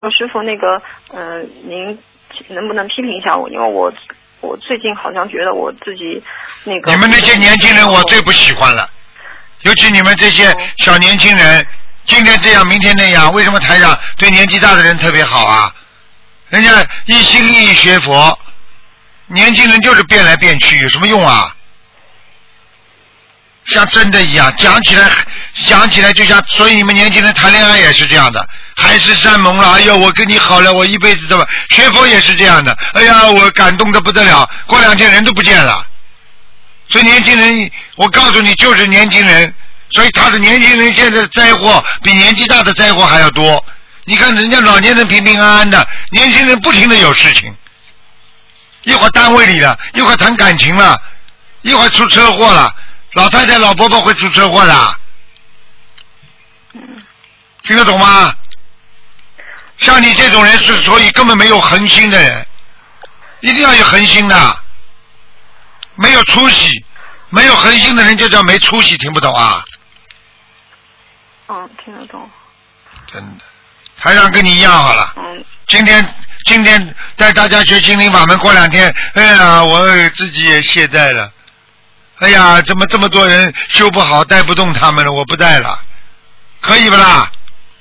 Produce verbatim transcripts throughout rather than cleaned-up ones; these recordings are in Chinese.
师傅，那个，嗯、呃，您能不能批评一下我？因为我我最近好像觉得我自己那个。 你们那些年轻人，我最不喜欢了，尤其你们这些小年轻人，今天这样，明天那样，为什么台长对年纪大的人特别好啊？人家一心一意学佛，年轻人就是变来变去，有什么用啊？像真的一样，讲起来讲起来就像，所以你们年轻人谈恋爱也是这样的，海誓山盟了，哎呦我跟你好了，我一辈子怎么？学佛也是这样的，哎呀我感动的不得了，过两天人都不见了。所以年轻人，我告诉你就是年轻人，所以他的年轻人现在的灾祸比年纪大的灾祸还要多。你看人家老年人平平安安的，年轻人不停的有事情，一会儿单位里了，一会儿谈感情了，一会儿出车祸了。老太太老伯伯会出车祸的，听得懂吗？像你这种人是所以根本没有恒心的人，一定要有恒心的，没有出息，没有恒心的人就叫没出息，听不懂啊？ 嗯，听得懂。 真的，台长跟你一样好了。 嗯。 今天今天带大家学心灵法门，过两天，哎呀，我自己也懈怠了。哎呀，怎么这么多人修不好，带不动他们了？我不带了，可以不啦？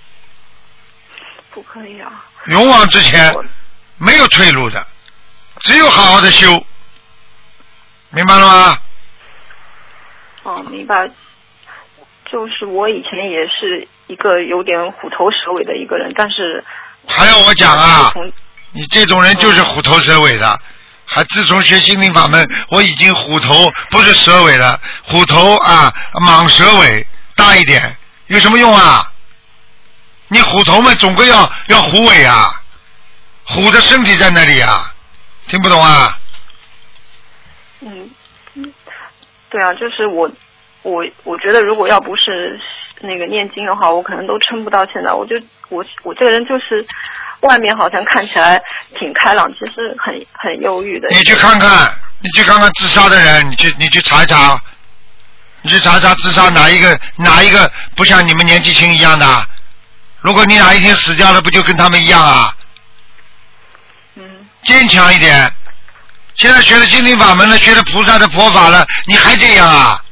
不可以啊！ 勇往直前，没有退路的，只有好好的修，明白了吗？ 哦，明白。就是我以前也是一个有点虎头蛇尾的一个人，但是还要我讲啊？你这种人就是虎头蛇尾的。还自从学心灵法门，我已经虎头不是蛇尾了，虎头啊，蟒蛇尾大一点，有什么用啊？你虎头嘛，总归要要虎尾啊，虎的身体在那里啊，听不懂啊？ 嗯，对啊，就是我我我觉得如果要不是那个念经的话，我可能都撑不到现在。我就我我这个人就是外面好像看起来挺开朗，其实很很忧郁的。 你去看看，你去看看自杀的人，你去你去查一查，你去查一查自杀哪一个哪一个不像你们年纪轻一样的？如果你哪一天死掉了，不就跟他们一样啊？ 嗯。坚强一点。现在学了心灵法门了，学了菩萨的佛法了，你还这样啊？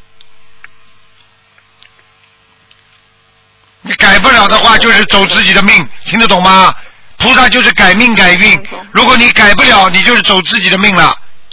你改不了的话，就是走自己的命，听得懂吗？菩萨就是改命改运，如果你改不了，你就是走自己的命了。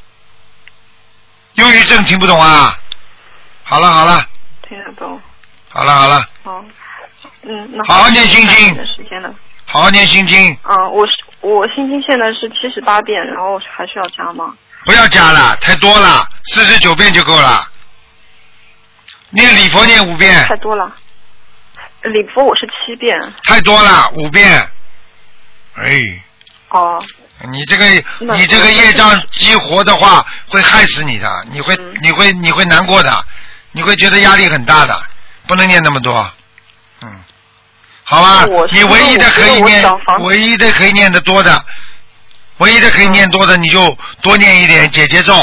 忧郁症听不懂啊？好了好了。 听得懂。 好了好了。 好，嗯，那好好念心经。 时间了。 好好念心经。 嗯，我是我心经现在是七十八遍，然后还需要加吗？ 不要加了，太多了，四十九遍就够了。念礼佛念五遍。 太多了。礼佛我是七遍。 太多了，五遍。哎。 哦。 你这个你这个业障激活的话，会害死你的，你会、嗯、你会你会难过的，你会觉得压力很大的，不能念那么多。嗯。好吧，你唯一的可以念，唯一的可以念得多的，唯一的可以念多的，你就多念一点解结咒。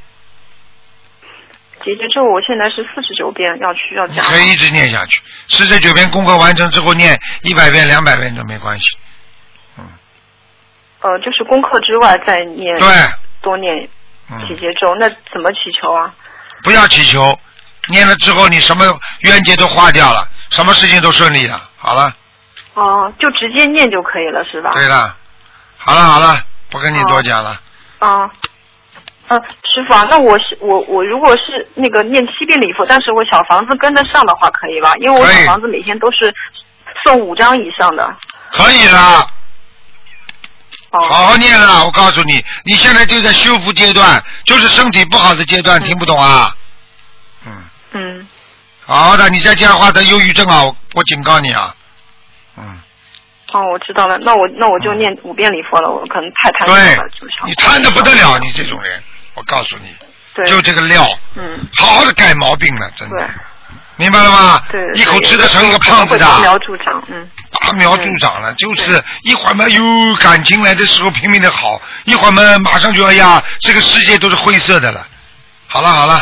解结咒我现在是四十九遍，要去要加。 可以一直念下去，四十九遍功课完成之后念一百遍、两百遍都没关系。嗯。 呃，就是功课之外再念。 对。 多念解结咒、嗯，那怎么祈求啊？ 不要祈求，念了之后你什么冤结都化掉了，什么事情都顺利了。好了。 哦，就直接念就可以了，是吧？ 对了，好了好了，不跟你多讲了。 啊。呃，师傅啊，那我是我我如果是那个念七遍礼佛，但是我小房子跟得上的话，可以吧？因为我小房子每天都是送五张以上的。 可以了。哦。好好念了，我告诉你，你现在就在修复阶段，就是身体不好的阶段，嗯、听不懂啊？嗯。 嗯。 好的，你再这样的话得忧郁症啊！我我警告你啊。嗯。 哦，我知道了，那我那我就念五遍礼佛了，我可能太贪心了，就想。 你贪的不得了，你这种人，我告诉你，就这个料， 嗯， 好好的改毛病了，真的，对，明白了吗？ 对， 一口吃的成一个胖子的，拔苗助长，嗯， 拔苗助长了，就是一会儿嘛有感情来的时候拼命的好，一会儿嘛马上就哎呀，这个世界都是灰色的了。好了好了，